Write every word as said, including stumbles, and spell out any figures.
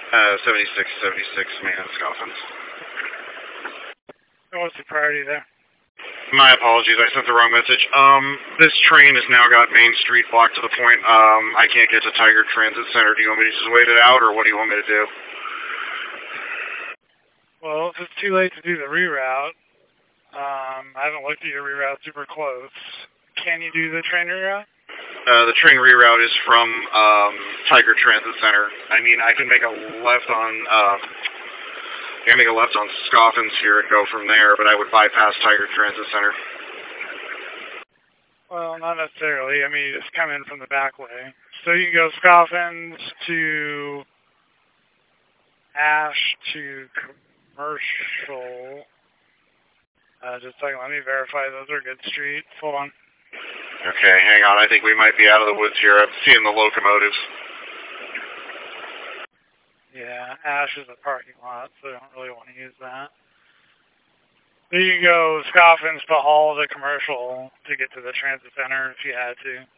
Uh, seventy-six seventy-six, man, Scoffins. What's the priority there? My apologies, I sent the wrong message. Um, this train has now got Main Street blocked to the point, um, I can't get to Tiger Transit Center. Do you want me to just wait it out, or what do you want me to do? Well, if it's too late to do the reroute, um, I haven't looked at your reroute super close. Can you do the train reroute? Uh, the train reroute is from, um, Tiger Transit Center. I mean, I can make a left on, uh, I can make a left on Scoffins here and go from there, but I would bypass Tiger Transit Center. Well, not necessarily. I mean, you just come in from the back way. So you can go Scoffins to Ash to Commercial. Uh, just a second, let me verify those are good streets. Hold on. Okay, hang on. I think we might be out of the woods here. I'm seeing the locomotives. Yeah, Ash is a parking lot, so I don't really want to use that. So you can go Scoffins to all the Commercial to get to the transit center if you had to.